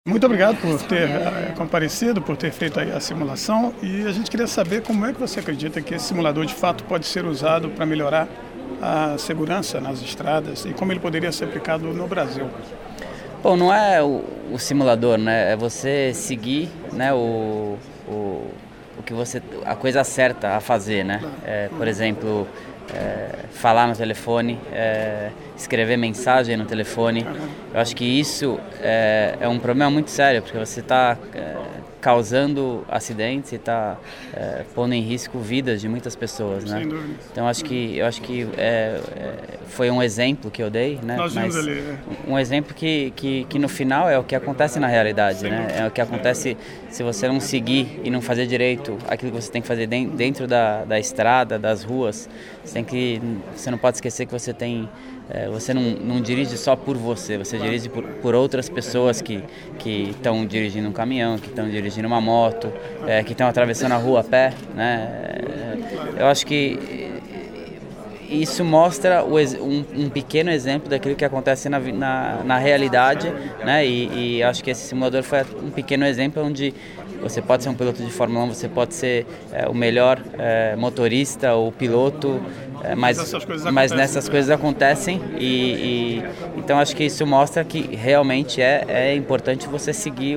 Muito obrigado por ter comparecido, por ter feito aí a simulação, e a gente queria saber como é que você acredita que esse simulador de fato pode ser usado para melhorar a segurança nas estradas e como ele poderia ser aplicado no Brasil. Bom, não é o simulador, né? É você seguir, né, o que você, a coisa certa a fazer, né? Por exemplo, falar no telefone, escrever mensagem no telefone. Eu acho que isso é um problema muito sério, porque você está causando acidentes e está pondo em risco vidas de muitas pessoas, né? Sem dúvida. Então eu acho que foi um exemplo que eu dei, né? Nós vimos Mas ali. um exemplo que no final é o que acontece na realidade, né? É o que acontece se você não seguir e não fazer direito aquilo que você tem que fazer dentro da estrada, das ruas. Você não pode esquecer que você não dirige só por você dirige por outras pessoas que estão dirigindo um caminhão, que estão dirigindo uma moto, que estão atravessando a rua a pé, né? Eu acho que isso mostra um pequeno exemplo daquilo que acontece na realidade, né? E acho que esse simulador foi um pequeno exemplo onde você pode ser um piloto de Fórmula 1, você pode ser o melhor motorista ou piloto, mas nessas coisas acontecem e então acho que isso mostra que realmente é importante você seguir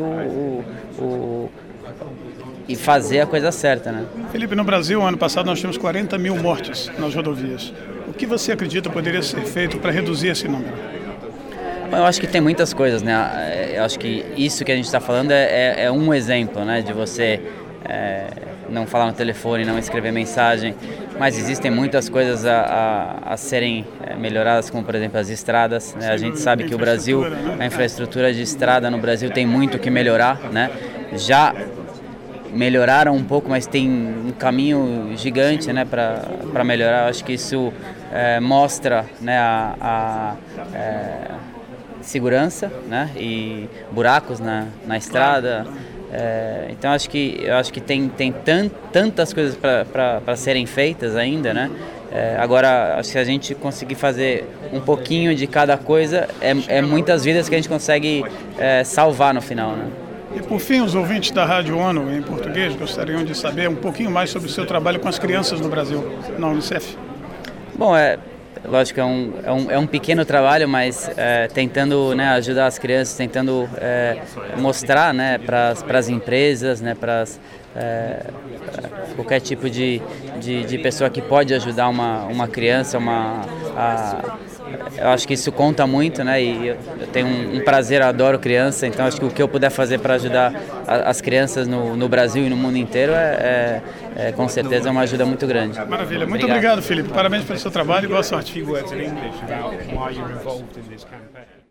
e fazer a coisa certa, né? Felipe, no Brasil, ano passado, nós tínhamos 40 mil mortes nas rodovias. O que você acredita poderia ser feito para reduzir esse número? Bom, eu acho que tem muitas coisas, né? Eu acho que isso que a gente está falando é um exemplo, né? De você não falar no telefone, não escrever mensagem, mas existem muitas coisas a serem melhoradas, como por exemplo as estradas, né? A gente sabe que o Brasil, a infraestrutura de estrada no Brasil tem muito que melhorar, né? Já melhoraram um pouco, mas tem um caminho gigante, né, para melhorar. Eu acho que isso mostra, né, a segurança, né, e buracos na estrada. Então eu acho que tem tantas coisas para serem feitas ainda, né? Agora, acho que se a gente conseguir fazer um pouquinho de cada coisa, é muitas vidas que a gente consegue salvar no final, né? E por fim, os ouvintes da Rádio ONU em português gostariam de saber um pouquinho mais sobre o seu trabalho com as crianças no Brasil, na Unicef. Bom, lógico, é um pequeno trabalho, mas tentando, né, ajudar as crianças, tentando mostrar, né, para as empresas, né, para qualquer tipo de pessoa que pode ajudar uma criança, eu acho que isso conta muito, né? E eu tenho um prazer, eu adoro criança, então acho que o que eu puder fazer para ajudar as crianças no Brasil e no mundo inteiro com certeza é uma ajuda muito grande. Maravilha, muito obrigado, Felipe. Parabéns pelo seu trabalho e boa sorte.